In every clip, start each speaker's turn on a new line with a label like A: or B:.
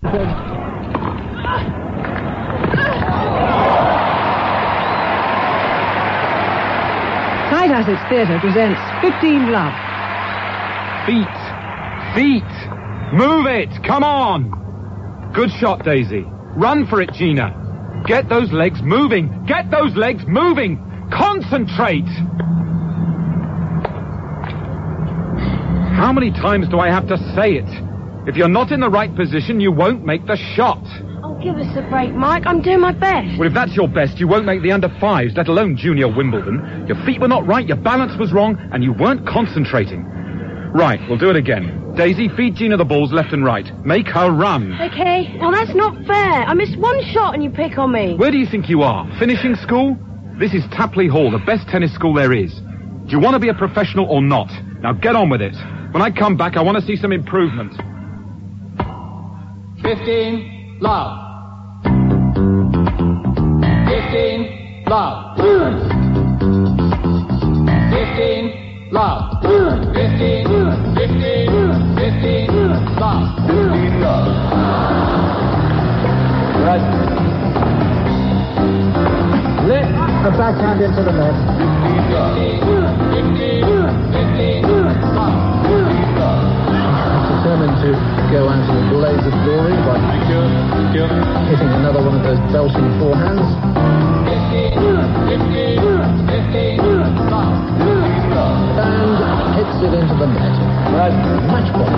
A: Tight Assets Theatre presents 15 Love.
B: Feet! Move it! Come on! Good shot, Daisy. Run for it, Gina. Get those legs moving! Get those legs moving! Concentrate! How many times do I have to say it? If you're not in the right position, you won't make the shot.
C: Oh, give us a break, Mike. I'm doing my best.
B: Well, if that's your best, you won't make the under-5s, let alone Junior Wimbledon. Your feet were not right, your balance was wrong, and you weren't concentrating. Right, we'll do it again. Daisy, feed Gina the balls left and right. Make her run.
C: Okay. Well, that's not fair. I missed one shot and you pick on me.
B: Where do you think you are? Finishing school? This is Tapley Hall, the best tennis school there is. Do you want to be a professional or not? Now get on with it. When I come back, I want to see some improvement.
D: 15, love. 15, love. 15, love. 15, love. 15, love.
E: Right. Let the backhand into the net.
D: 15, love.
E: Determined to go out in a blaze of glory by hitting another one of those belting forehands.
D: 15, love.
E: And hits it into the net. Right. Match point.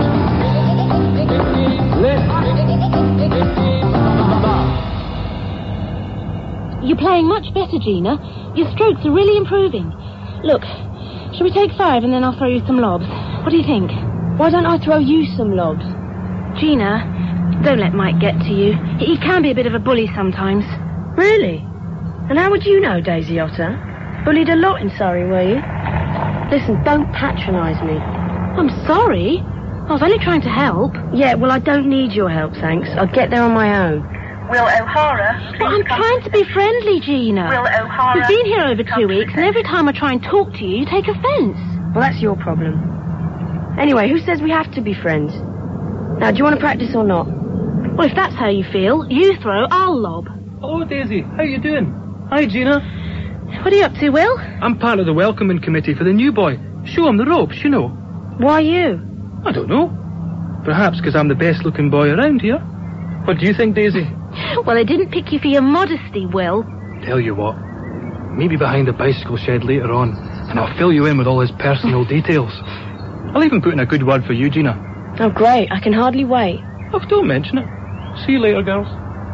F: You're playing much better, Gina. Your strokes are really improving. Look, shall we take 5 and then I'll throw you some lobs? What do you think?
C: Why don't I throw you some lobs?
F: Gina, don't let Mike get to you. He can be a bit of a bully sometimes.
C: Really? And how would you know, Daisy Otter? Bullied a lot in Surrey, were you? Listen, don't patronise me.
F: I'm sorry. I was only trying to help.
C: Yeah, well, I don't need your help, thanks. I'll get there on my own.
G: Will O'Hara...
F: But I'm trying to be friendly, Gina.
G: Will O'Hara...
F: We've been here over 2 weeks, and every time I try and talk to you, you take offence.
C: Well, that's your problem. Anyway, who says we have to be friends? Now, do you want to practice or not?
F: Well, if that's how you feel, you throw, I'll lob.
H: Hello, Daisy. How you doing? Hi, Gina.
F: What are you up to, Will?
H: I'm part of the welcoming committee for the new boy. Show him the ropes, you know.
C: Why you?
H: I don't know. Perhaps because I'm the best-looking boy around here. What do you think, Daisy?
F: Well, they didn't pick you for your modesty, Will.
H: Tell you what. Meet me behind the bicycle shed later on, and I'll fill you in with all his personal details. I'll even put in a good word for you, Gina.
C: Oh, great. I can hardly wait.
H: Oh, don't mention it. See you later, girls.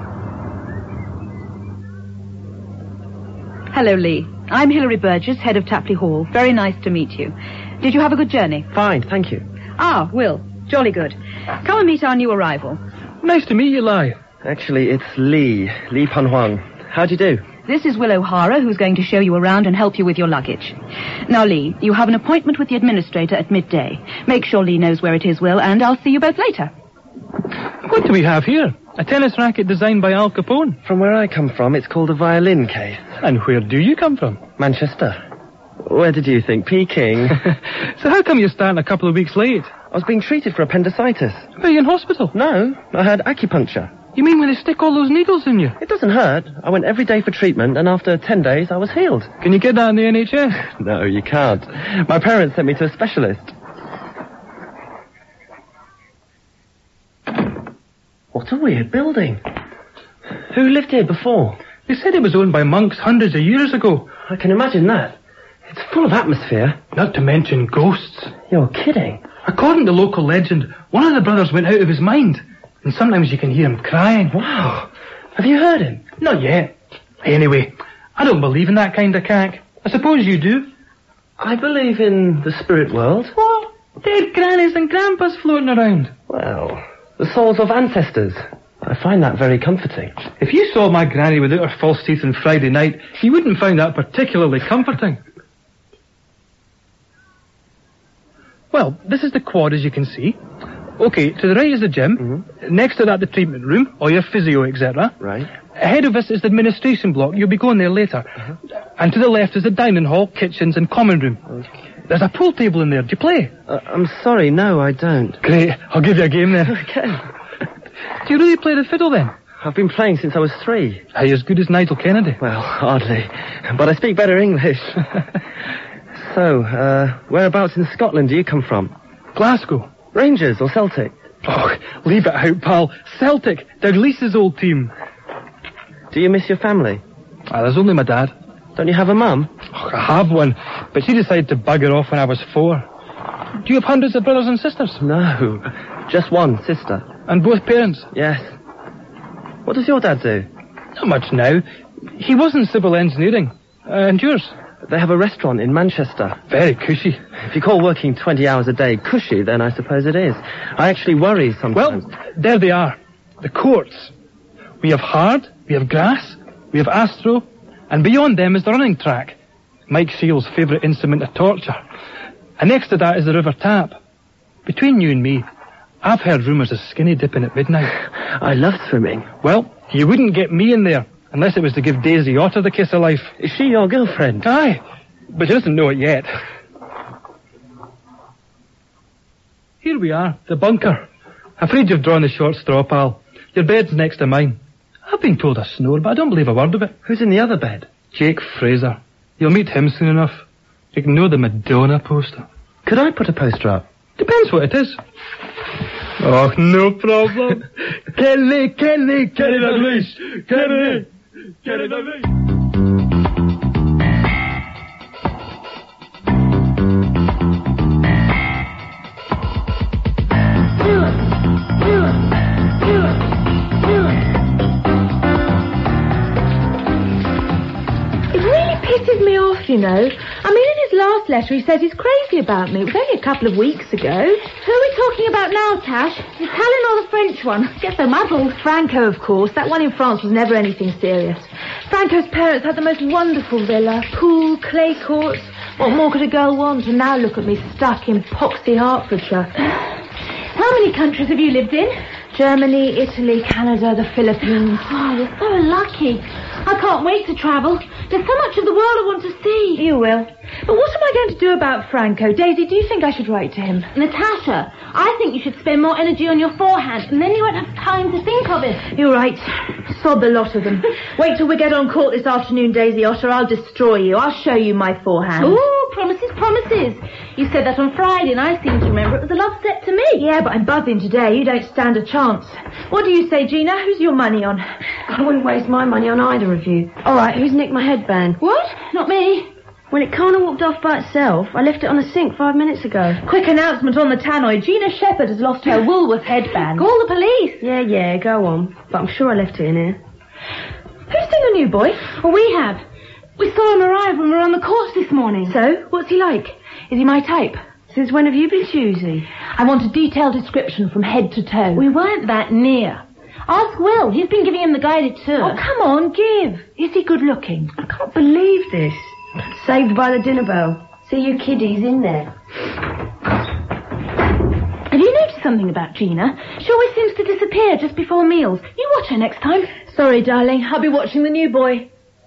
A: Hello, Lee. I'm Hilary Burgess, head of Tapley Hall. Very nice to meet you. Did you have a good journey?
I: Fine, thank you.
A: Ah, Will. Jolly good. Come and meet our new arrival.
H: Nice to meet you, Lai.
I: Actually, it's Lee Pan Huang. How do you do?
A: This is Will O'Hara, who's going to show you around and help you with your luggage. Now, Lee, you have an appointment with the administrator at midday. Make sure Lee knows where it is, Will, and I'll see you both later.
H: What do we have here? A tennis racket designed by Al Capone.
I: From where I come from, it's called a violin case.
H: And where do you come from?
I: Manchester. Where did you think? Peking.
H: So how come you're starting a couple of weeks late?
I: I was being treated for appendicitis.
H: Are you in hospital?
I: No, I had acupuncture.
H: You mean when they stick all those needles in you?
I: It doesn't hurt. I went every day for treatment, and after 10 days, I was healed.
H: Can you get that in the NHS?
I: No, you can't. My parents sent me to a specialist. What a weird building. Who lived here before?
H: They said it was owned by monks hundreds of years ago.
I: I can imagine that. It's full of atmosphere.
H: Not to mention ghosts.
I: You're kidding.
H: According to local legend, one of the brothers went out of his mind. And sometimes you can hear him crying.
I: Wow. Have you heard him?
H: Not yet. Anyway, I don't believe in that kind of cack. I suppose you do.
I: I believe in the spirit world.
H: What? Dead grannies and grandpas floating around.
I: Well, the souls of ancestors. I find that very comforting.
H: If you saw my granny without her false teeth on Friday night, you wouldn't find that particularly comforting. Well, this is the quad, as you can see. Okay, to the right is the gym. Mm-hmm. Next to that, the treatment room, or your physio, etc.
I: Right.
H: Ahead of us is the administration block. You'll be going there later. Uh-huh. And to the left is the dining hall, kitchens, and common room. Okay. There's a pool table in there. Do you play?
I: I'm sorry, no, I don't.
H: Great. I'll give you a game then.
I: Okay.
H: Do Do you really play the fiddle then?
I: I've been playing since I was 3.
H: Are you as good as Nigel Kennedy?
I: Well, hardly. But I speak better English. So, whereabouts in Scotland do you come from?
H: Glasgow.
I: Rangers or Celtic?
H: Oh, leave it out, pal. Celtic, Douglas's old team.
I: Do you miss your family?
H: There's only my dad.
I: Don't you have a mum?
H: Oh, I have one, but she decided to bugger off when I was 4. Do you have hundreds of brothers and sisters?
I: No, just one sister.
H: And both parents?
I: Yes. What does your dad do?
H: Not much now. He was in civil engineering. And yours?
I: They have a restaurant in Manchester.
H: Very cushy.
I: If you call working 20 hours a day cushy, then I suppose it is. I actually worry sometimes.
H: Well, there they are. The courts. We have hard, we have grass, we have astro, and beyond them is the running track. Mike Shields' favourite instrument of torture. And next to that is the River Tap. Between you and me, I've heard rumours of skinny dipping at midnight.
I: I love swimming.
H: Well, you wouldn't get me in there, unless it was to give Daisy Otter the kiss of life.
I: Is she your girlfriend?
H: Aye, but she doesn't know it yet. Here we are, the bunker. Afraid you've drawn the short straw, pal. Your bed's next to mine. I've been told I snore, but I don't believe a word of it.
I: Who's in the other bed?
H: Jake Fraser. You'll meet him soon enough. Ignore the Madonna poster.
I: Could I put a poster up?
H: Depends what it is. Oh, no problem. Kelly Dalglish. Kelly Dalglish.
C: Pisses me off, you know. I mean, in his last letter, he says he's crazy about me. It was only a couple of weeks ago.
F: Who are we talking about now, Tash? The Italian or the French one? I get so muddled.
C: Franco, of course. That one in France was never anything serious. Franco's parents had the most wonderful villa, pool, clay courts. What more could a girl want? And now look at me, stuck in poxy Hertfordshire.
F: How many countries have you lived in?
C: Germany, Italy, Canada, the Philippines.
F: Oh, you're so lucky. I can't wait to travel. There's so much of the world I want to see.
C: You will. But what am I going to do about Franco? Daisy, do you think I should write to him?
F: Natasha, I think you should spend more energy on your forehand, and then you won't have time to think of it.
C: You're right. Sod the lot of them. Wait till we get on court this afternoon, Daisy Otter. I'll destroy you. I'll show you my forehand.
F: Ooh, promises, promises. You said that on Friday, and I seem to remember it was a love set to me.
C: Yeah, but I'm buzzing today. You don't stand a chance. What do you say, Gina? Who's your money on? I wouldn't waste my money on either of you. All right, who's nicked my headband?
F: What? Not me.
C: Well, it kind of walked off by itself. I left it on the sink 5 minutes ago. Quick announcement on the tannoy. Gina Shepherd has lost her Woolworth headband.
F: Call the police.
C: Yeah, go on. But I'm sure I left it in here. Who's seen the new boy?
F: Well, we have. We saw him arrive when we were on the course this morning.
C: So, what's he like? Is he my type? Since when have you been choosy?
F: I want a detailed description from head to toe.
C: We weren't that near.
F: Ask Will. He's been giving him the guided tour.
C: Oh, come on, give. Is he good looking? I can't believe this. Saved by the dinner bell. See you kiddies in there.
F: Have you noticed something about Gina? She always seems to disappear just before meals. You watch her next time.
C: Sorry, darling. I'll be watching the new boy.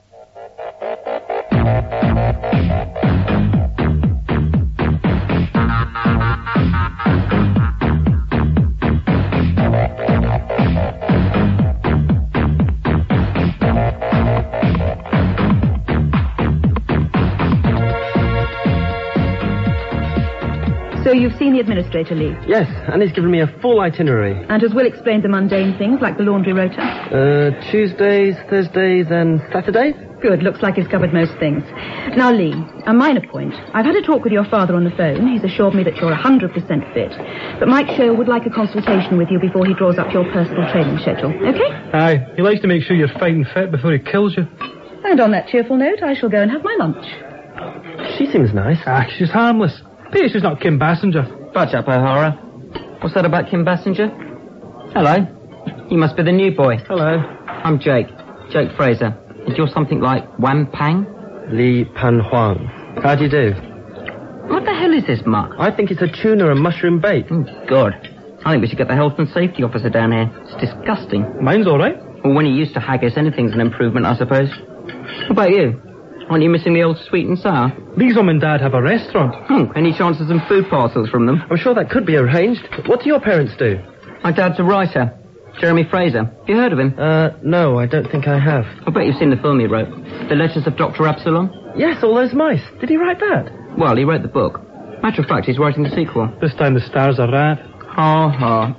A: So you've seen the administrator, Lee?
I: Yes, and he's given me a full itinerary.
A: And has Will explained the mundane things like the laundry rota?
I: Tuesdays, Thursdays and Saturdays?
A: Good, looks like he's covered most things. Now, Lee, a minor point. I've had a talk with your father on the phone. He's assured me that you're 100% fit. But Mike Sherrill would like a consultation with you before he draws up your personal training schedule. Okay?
H: Aye, he likes to make sure you're fighting fit before he kills you.
A: And on that cheerful note, I shall go and have my lunch.
I: She seems nice.
H: She's harmless. Pity she's not Kim Bassinger.
G: Budge up, O'Hara. What's that about Kim Bassinger? Hello. You must be the new boy.
I: Hello.
G: I'm Jake Fraser. And you're something like Wham Pang?
I: Li Pan Huang. How do you do?
G: What the hell is this muck?
I: I think it's a tuna and mushroom bake.
G: God. I think we should get the health and safety officer down here. It's disgusting.
H: Mine's all right.
G: Well, when he used to haggis, anything's an improvement, I suppose. What about you? Aren't you missing the old sweet and sour?
H: Lee's mum and dad have a restaurant.
G: Any chance of some food parcels from them?
I: I'm sure that could be arranged. What do your parents do?
G: My dad's a writer. Jeremy Fraser. Have you heard of him?
I: No, I don't think I have.
G: I bet you've seen the film he wrote. The Letters of Dr. Absalom?
I: Yes, all those mice. Did he write that?
G: Well, he wrote the book. Matter of fact, he's writing the sequel.
H: This time the stars are rad.
G: Ha ha.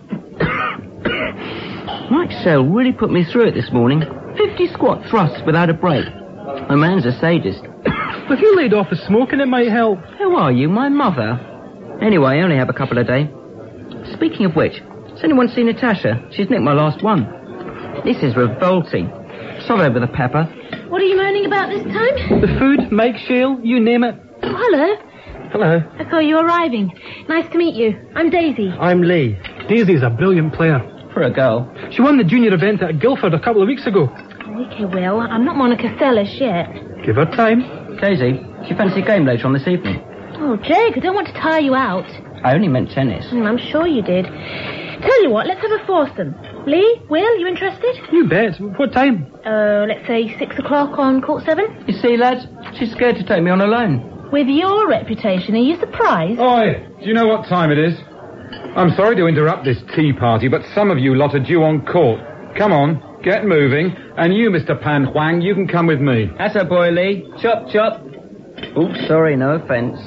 G: Mike Shell really put me through it this morning. 50 squat thrusts without a break. My man's a sadist.
H: If you laid off the smoking, it might help.
G: Who are you? My mother? Anyway, I only have a couple a day. Speaking of which, has anyone seen Natasha? She's nicked my last one. This is revolting. Salt over the pepper.
F: What are you moaning about this time?
H: The food, Mike Shale, you name it.
F: Oh, hello.
I: Hello.
F: I saw you arriving. Nice to meet you. I'm Daisy.
I: I'm Lee.
H: Daisy's a brilliant player.
G: For a girl.
H: She won the junior event at Guildford a couple of weeks ago.
F: Okay, well, I'm not Monica Seles yet.
H: Give her time.
G: Daisy, do you fancy a game later on this evening?
F: Oh, Jake, I don't want to tire you out.
G: I only meant tennis.
F: I'm sure you did. Tell you what, let's have a foursome. Lee, Will, you interested?
H: You bet. What time?
F: Let's say 6 o'clock on court 7.
G: You see, lads, she's scared to take me on alone.
F: With your reputation, are you surprised?
B: Oi, do you know what time it is? I'm sorry to interrupt this tea party, but some of you lot are due on court. Come on, get moving. And you, Mr. Pan Huang, you can come with me.
G: That's a boy, Lee. Chop, chop. Oops, sorry, no offence.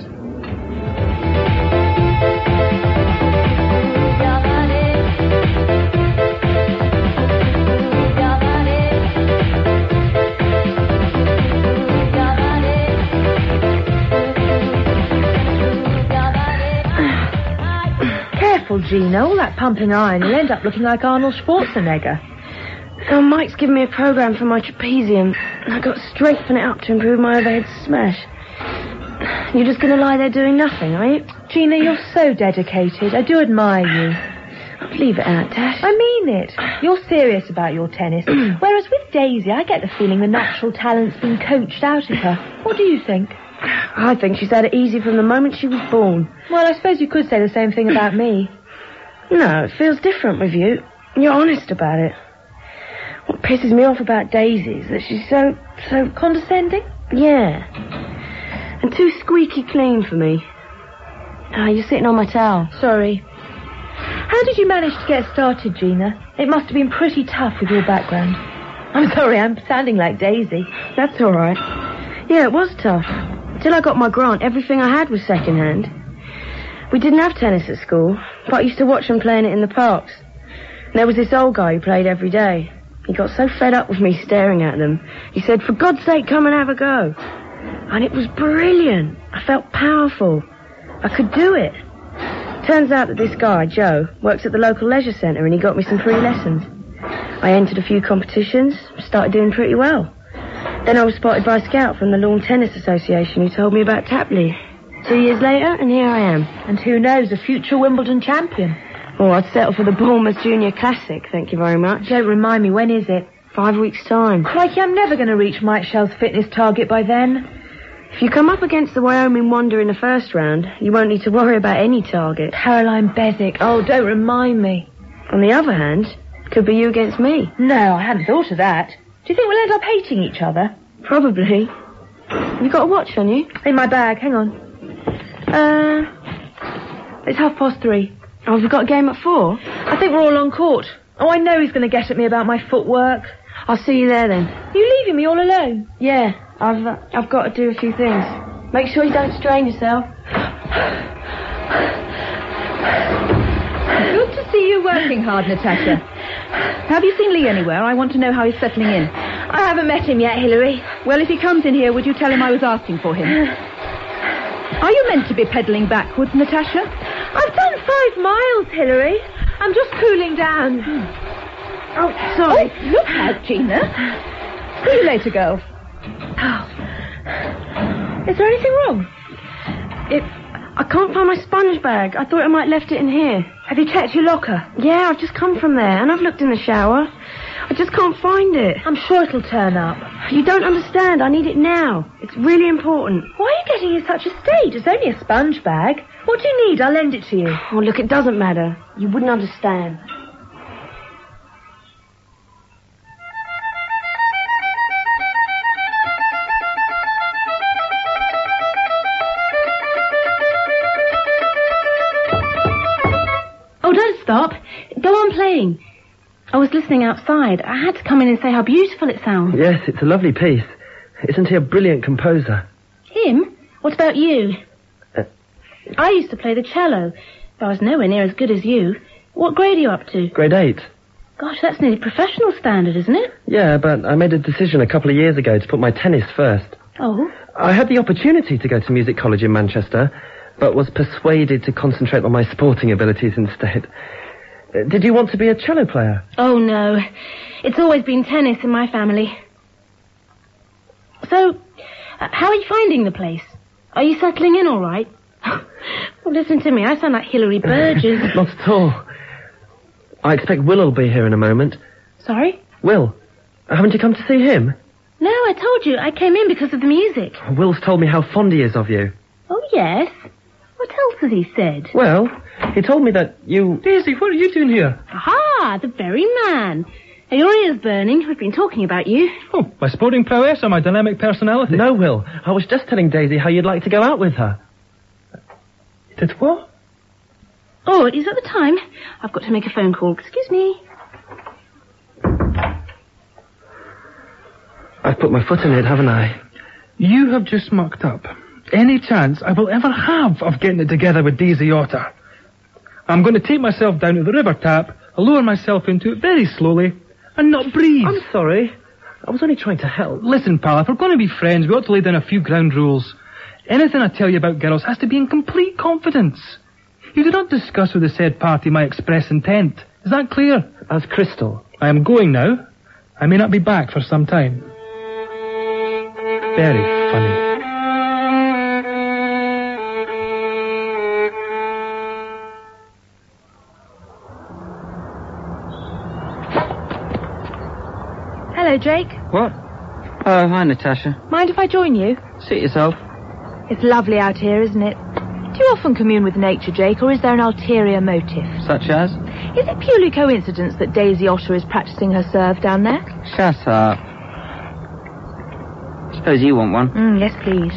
C: Careful, Gina. All that pumping iron, you'll end up looking like Arnold Schwarzenegger.
J: Oh, Mike's given me a program for my trapezium. I've got to strengthen it up to improve my overhead smash. You're just going to lie there doing nothing, are you?
C: Gina, you're so dedicated. I do admire you.
J: Leave it out, Tash.
C: I mean it. You're serious about your tennis. Whereas with Daisy, I get the feeling the natural talent's been coached out of her. What do you think?
J: I think she's had it easy from the moment she was born.
C: Well, I suppose you could say the same thing about me.
J: No, it feels different with you. You're honest about it. What pisses me off about Daisy is that she's so
C: condescending?
J: Yeah. And too squeaky clean for me. You're sitting on my towel.
C: Sorry. How did you manage to get started, Gina? It must have been pretty tough with your background. I'm sorry, I'm sounding like Daisy.
J: That's all right. Yeah, it was tough. Till I got my grant, everything I had was second-hand. We didn't have tennis at school, but I used to watch them playing it in the parks. And there was this old guy who played every day. He got so fed up with me staring at them, he said, "For God's sake, come and have a go." And it was brilliant. I felt powerful. I could do it. Turns out that this guy, Joe, works at the local leisure centre and he got me some free lessons. I entered a few competitions, started doing pretty well. Then I was spotted by a scout from the Lawn Tennis Association who told me about Tapley. 2 years later, and here I am.
C: And who knows, a future Wimbledon champion.
J: Oh, I'd settle for the Bournemouth Junior Classic, thank you very much.
C: Don't remind me, when is it?
J: 5 weeks' time.
C: Crikey, I'm never going to reach Mike Shell's fitness target by then.
J: If you come up against the Wyoming Wonder in the first round, you won't need to worry about any target.
C: Caroline Bezic. Oh, don't remind me.
J: On the other hand, it could be you against me.
C: No, I hadn't thought of that. Do you think we'll end up hating each other?
J: Probably. Have you got a watch on you?
C: In my bag, hang on. It's 3:30.
J: Oh, have we got a game at 4?
C: I think we're all on court. Oh, I know he's going to get at me about my footwork.
J: I'll see you there then.
C: You leaving me all alone?
J: Yeah, I've got to do a few things. Make sure you don't strain yourself.
A: Good to see you working hard, Natasha. Have you seen Lee anywhere? I want to know how he's settling in.
C: I haven't met him yet, Hilary.
A: Well, if he comes in here, would you tell him I was asking for him? Are you meant to be pedalling backwards, Natasha?
C: I've done 5 miles, Hilary. I'm just cooling down.
J: Oh, sorry.
A: Oh, look out, Gina. See you later, girls.
C: Oh. Is there anything wrong?
J: I can't find my sponge bag. I thought I might left it in here.
C: Have you checked your locker?
J: Yeah, I've just come from there, and I've looked in the shower. I just can't find it.
C: I'm sure it'll turn up.
J: You don't understand. I need it now. It's really important.
C: Why are you getting in such a state? It's only a sponge bag. What do you need? I'll lend it to you.
J: Oh, look, it doesn't matter. You wouldn't understand.
F: Oh, don't stop. Go on playing. Oh, listening outside. I had to come in and say how beautiful it sounds.
I: Yes, it's a lovely piece. Isn't he a brilliant composer?
F: Him? What about you? I used to play the cello, but I was nowhere near as good as you. What grade are you up to?
I: Grade 8.
F: Gosh, that's nearly professional standard, isn't it?
I: Yeah, but I made a decision a couple of years ago to put my tennis first.
F: Oh?
I: I had the opportunity to go to music college in Manchester, but was persuaded to concentrate on my sporting abilities instead. Did you want to be a cello player?
F: Oh, no. It's always been tennis in my family. So, how are you finding the place? Are you settling in all right? Well, listen to me. I sound like Hilary Burgess.
I: Not at all. I expect Will will be here in a moment.
F: Sorry?
I: Will, haven't you come to see him?
F: No, I told you. I came in because of the music.
I: Will's told me how fond he is of you.
F: Oh, yes? What else has he said?
I: Well, he told me that you...
H: Daisy, what are you doing here?
F: Aha, the very man. Are your ears burning? We've been talking about you.
H: Oh, my sporting prowess or my dynamic personality?
I: No, Will. I was just telling Daisy how you'd like to go out with her.
H: Did what?
F: Oh, is that the time? I've got to make a phone call. Excuse me.
I: I've put my foot in it, haven't I?
H: You have just mucked up any chance I will ever have of getting it together with Daisy Otter. I'm going to take myself down to the river tap, lower myself into it very slowly, and not breathe.
I: I'm sorry. I was only trying to help.
H: Listen, pal, if we're going to be friends, we ought to lay down a few ground rules. Anything I tell you about girls has to be in complete confidence. You do not discuss with the said party my express intent. Is that clear?
I: As crystal.
H: I am going now. I may not be back for some time. Very funny.
C: Hello, Jake.
G: What? Oh, hi, Natasha.
C: Mind if I join you?
G: Suit yourself.
C: It's lovely out here, isn't it? Do you often commune with nature, Jake, or is there an ulterior motive?
G: Such as?
C: Is it purely coincidence that Daisy Otter is practicing her serve down there?
G: Shut up. Suppose you want one.
C: Yes, please.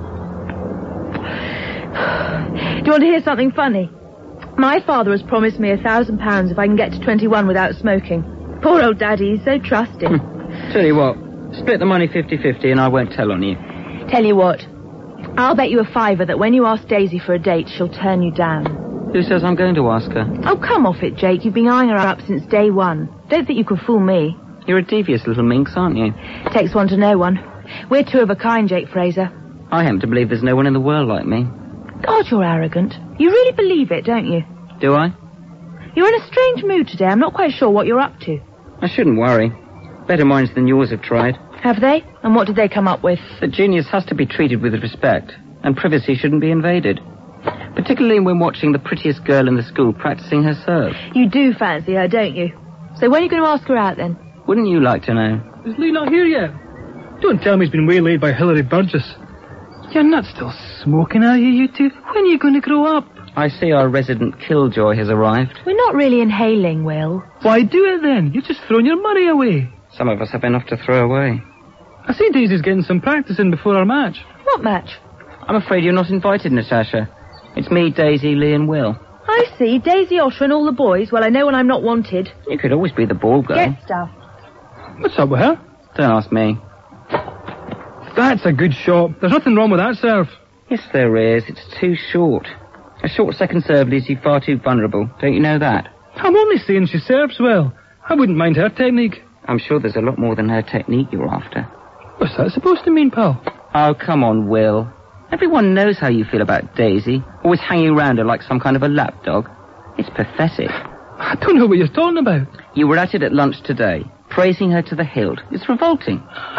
C: Do you want to hear something funny? My father has promised me £1,000 if I can get to 21 without smoking. Poor old Daddy, he's so trusting.
G: Tell you what, split the money 50-50 and I won't tell on you.
C: Tell you what, I'll bet you a fiver that when you ask Daisy for a date, she'll turn you down.
G: Who says I'm going to ask her?
C: Oh, come off it, Jake. You've been eyeing her up since day one. Don't think you can fool me.
G: You're a devious little minx, aren't you?
C: Takes one to know one. We're two of a kind, Jake Fraser.
G: I happen to believe there's no one in the world like me.
C: God, you're arrogant. You really believe it, don't you?
G: Do I?
C: You're in a strange mood today. I'm not quite sure what you're up to.
G: I shouldn't worry. Better minds than yours have tried.
C: Have they? And what did they come up with?
G: That genius has to be treated with respect, and privacy shouldn't be invaded. Particularly when watching the prettiest girl in the school practicing her serve.
C: You do fancy her, don't you? So when are you going to ask her out, then?
G: Wouldn't you like to know?
H: Is Lee not here yet? Don't tell me he's been waylaid by Hilary Burgess. You're not still smoking, are you two? When are you going to grow up?
G: I see our resident killjoy has arrived.
C: We're not really inhaling, Will.
H: Why do it then? You've just thrown your money away.
G: Some of us have enough to throw away.
H: I see Daisy's getting some practice in before our match.
C: What match?
G: I'm afraid you're not invited, Natasha. It's me, Daisy, Lee and Will.
C: I see. Daisy Otter and all the boys. Well, I know when I'm not wanted.
G: You could always be the ball girl.
C: Get stuff.
H: What's up with her?
G: Don't ask me.
H: That's a good shot. There's nothing wrong with that serve.
G: Yes, there is. It's too short. A short second serve leaves you far too vulnerable. Don't you know that?
H: I'm only saying she serves well. I wouldn't mind her technique.
G: I'm sure there's a lot more than her technique you're after.
H: What's that supposed to mean, pal?
G: Oh, come on, Will. Everyone knows how you feel about Daisy. Always hanging around her like some kind of a lapdog. It's pathetic.
H: I don't know what you're talking about.
G: You were at it at lunch today, praising her to the hilt. It's revolting.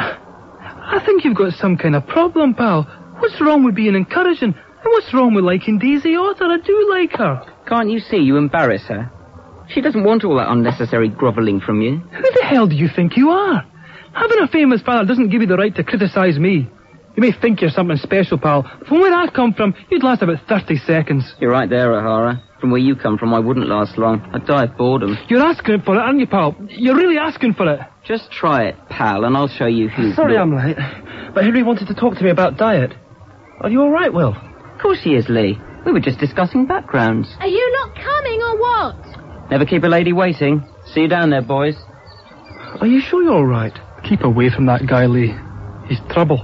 H: I think you've got some kind of problem, pal. What's wrong with being encouraging? And what's wrong with liking Daisy Otter? I do like her.
G: Can't you see you embarrass her? She doesn't want all that unnecessary grovelling from you.
H: Who the hell do you think you are? Having a famous father doesn't give you the right to criticise me. You may think you're something special, pal, but from where I come from, you'd last about 30 seconds.
G: You're right there, O'Hara. From where you come from, I wouldn't last long. I'd die of boredom.
H: You're asking for it, aren't you, pal? You're really asking for it.
G: Just try it, pal, and I'll show you who...
I: Sorry I'm late, but Henry wanted to talk to me about diet. Are you all right, Will?
G: Of course she is, Lee. We were just discussing backgrounds.
F: Are you not coming or what?
G: Never keep a lady waiting. See you down there, boys.
I: Are you sure you're all right?
H: Keep away from that guy, Lee. He's trouble.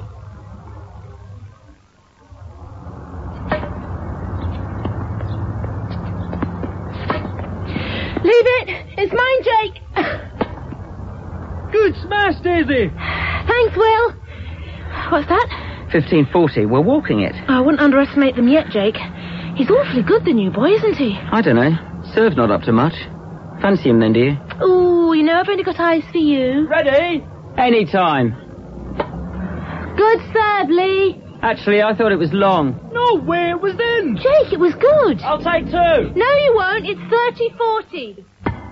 F: Leave it. It's mine, Jake.
H: Good smash, Daisy.
F: Thanks, Will. What's that?
G: 1540. We're walking it.
F: I wouldn't underestimate them yet, Jake. He's awfully good, the new boy, isn't he?
G: I don't know. Serve's not up to much. Fancy him then, do you?
F: Ooh, you know I've only got eyes for you.
G: Ready? Any time.
F: Good serve, Lee.
G: Actually, I thought it was long.
H: No way, it was in.
F: Jake, it was good.
G: I'll take 2.
F: No, you won't. It's 30-40.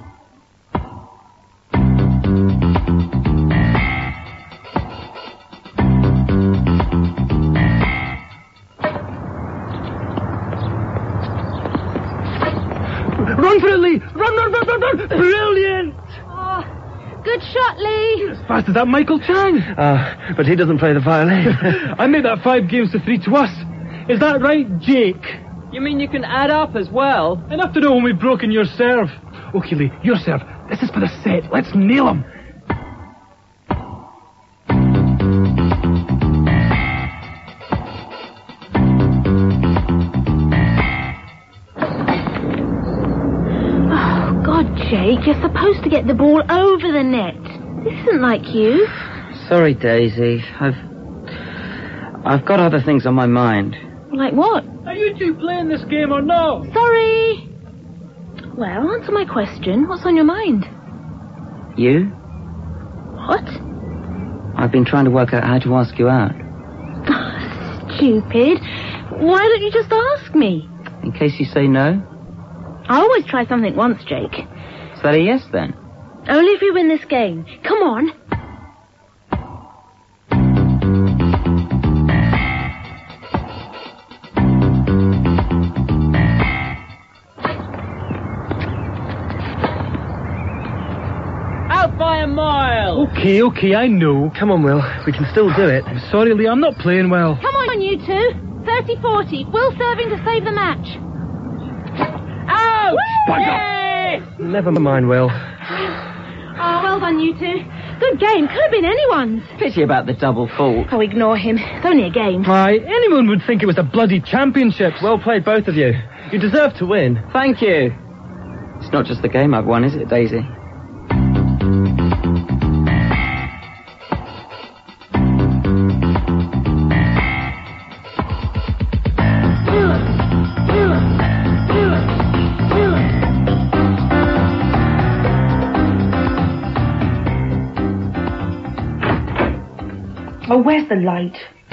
H: Run for it, Lee. Run. Brilliant.
F: Oh, good shot, Lee.
H: As fast as that Michael Chang.
I: But he doesn't play the violin.
H: I made that 5 games to 3 to us. Is that right, Jake?
G: You mean you can add up as well?
H: Enough to know when we've broken your serve. Okay, Lee, your serve. This is for the set. Let's nail him.
F: Oh, God, Jake, you're supposed to get the ball over the net. This isn't like you.
G: Sorry, Daisy. I've got other things on my mind.
F: Like what?
H: Are you two playing this game or no?
F: Sorry. Well, answer my question. What's on your mind?
G: You?
F: What?
G: I've been trying to work out how to ask you out.
F: Stupid. Why don't you just ask me?
G: In case you say no?
F: I always try something once, Jake.
G: Is that a yes, then?
F: Only if we win this game. Come on.
G: Out by a mile!
H: Okay, I know.
I: Come on, Will. We can still do it.
H: I'm sorry, Lee, I'm not playing well.
F: Come on, you two. 30-40. Will serving to save the match.
G: Out!
H: Bugger!
I: Never mind, Will.
F: Oh, well done, you two. Good game. Could have been anyone's.
G: Pity about the double fault.
F: Oh, ignore him. It's only a game.
H: Why, anyone would think it was a bloody championship.
I: Well played, both of you. You deserve to win.
G: Thank you. It's not just the game I've won, is it, Daisy?
C: Oh, where's the light?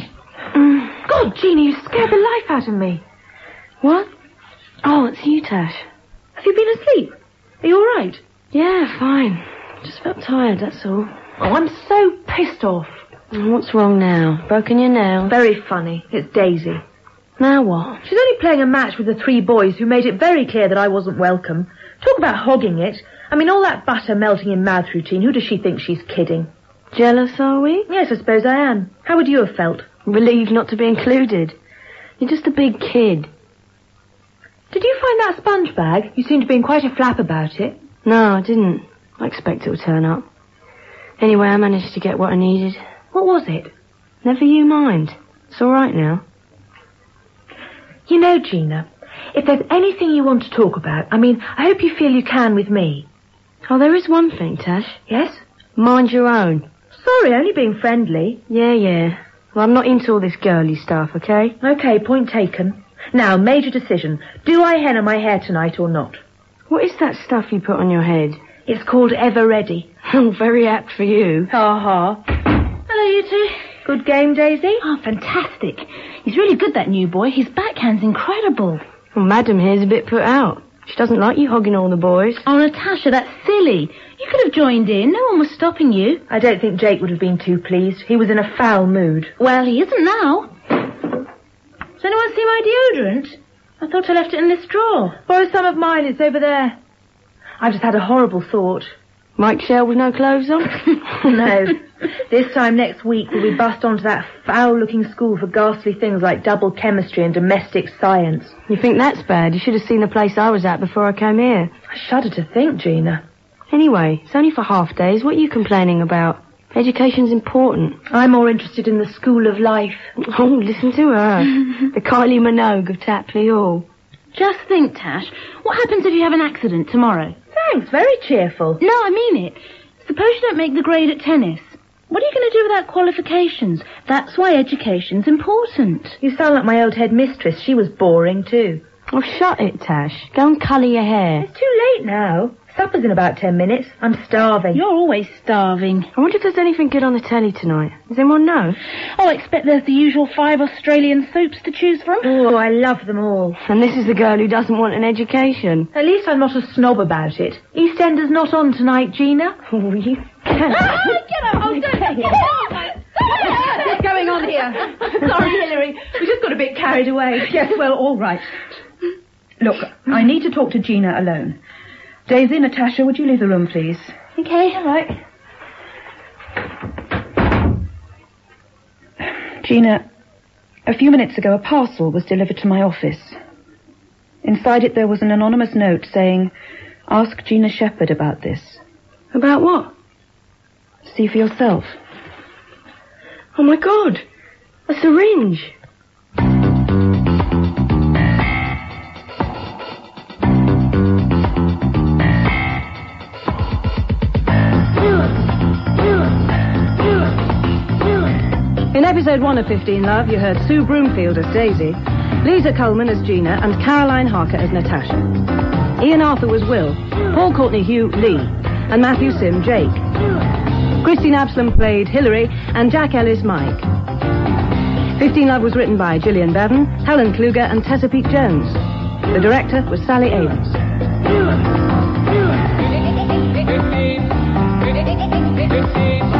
C: God, Jeannie, you scared the life out of me.
J: What? Oh, it's you, Tash.
C: Have you been asleep? Are you all right?
J: Yeah, fine. Just felt tired, that's all.
C: Oh, I'm so pissed off.
J: What's wrong now? Broken your nail?
C: Very funny. It's Daisy.
J: Now what?
C: She's only playing a match with the 3 boys who made it very clear that I wasn't welcome. Talk about hogging it. I mean, all that butter melting in mouth routine. Who does she think she's kidding?
J: Jealous, are we?
C: Yes, I suppose I am. How would you have felt?
J: Relieved not to be included. You're just a big kid.
C: Did you find that sponge bag? You seem to be in quite a flap about it.
J: No, I didn't. I expect it'll turn up. Anyway, I managed to get what I needed.
C: What was it?
J: Never you mind. It's all right now.
C: You know, Gina, if there's anything you want to talk about, I hope you feel you can with me.
J: Oh, there is one thing, Tash.
C: Yes?
J: Mind your own.
C: Sorry, only being friendly.
J: Yeah. Well, I'm not into all this girly stuff, okay?
C: Okay, point taken. Now, major decision. Do I henna my hair tonight or not?
J: What is that stuff you put on your head?
C: It's called Ever Ready.
J: Oh, very apt for you.
C: Ha.
F: Hello, you two.
C: Good game, Daisy?
F: Oh, fantastic. He's really good, that new boy. His backhand's incredible.
J: Well, Madam here's a bit put out. She doesn't like you hogging all the boys.
F: Oh, Natasha, that's silly. You could have joined in. No one was stopping you.
C: I don't think Jake would have been too pleased. He was in a foul mood.
F: Well, he isn't now. Does anyone see my deodorant? I thought I left it in this drawer.
C: Borrow some of mine. It's over there. I've just had a horrible thought.
J: Mike Shell with no clothes on?
C: No. This time next week we'll be bussed onto that foul-looking school for ghastly things like double chemistry and domestic science.
J: You think that's bad? You should have seen the place I was at before I came here.
C: I shudder to think, Gina.
J: Anyway, it's only for half days. What are you complaining about? Education's important.
C: I'm more interested in the school of life.
J: Oh, listen to her. The Kylie Minogue of Tapley Hall.
F: Just think, Tash, what happens if you have an accident tomorrow?
C: Thanks, very cheerful.
F: No, I mean it. Suppose you don't make the grade at tennis. What are you going to do without qualifications? That's why education's important.
C: You sound like my old headmistress. She was boring, too.
J: Oh, shut it, Tash. Go and colour your hair.
C: It's too late now. Supper's in about 10 minutes. I'm starving.
F: You're always starving.
J: I wonder if there's anything good on the telly tonight. Does anyone know?
F: Oh, I expect there's the usual 5 Australian soaps to choose from.
C: Oh, I love them all.
J: And this is the girl who doesn't want an education.
C: At least I'm not a snob about it. EastEnders not on tonight, Gina.
J: Oh, you
F: Get out! Oh, don't get out!
A: What's going on here?
C: Sorry, Hilary. We just got a bit carried away.
A: Yes, well, all right. Look, I need to talk to Gina alone. Daisy, Natasha, would you leave the room, please?
F: Okay.
A: All right. Gina, a few minutes ago, a parcel was delivered to my office. Inside it, there was an anonymous note saying, "Ask Gina Shepherd about this."
J: About what?
A: See for yourself.
J: Oh, my God. A syringe.
A: In episode 1 of 15 Love, you heard Sue Broomfield as Daisy, Lisa Coleman as Gina, and Caroline Harker as Natasha. Ian Arthur was Will, Paul Courtney Hugh Lee, and Matthew Sim Jake. Christine Absalom played Hilary, and Jack Ellis Mike. 15 Love was written by Gillian Bevan, Helen Kluger, and Tessa Peake Jones. The director was Sally Abrams.
D: 15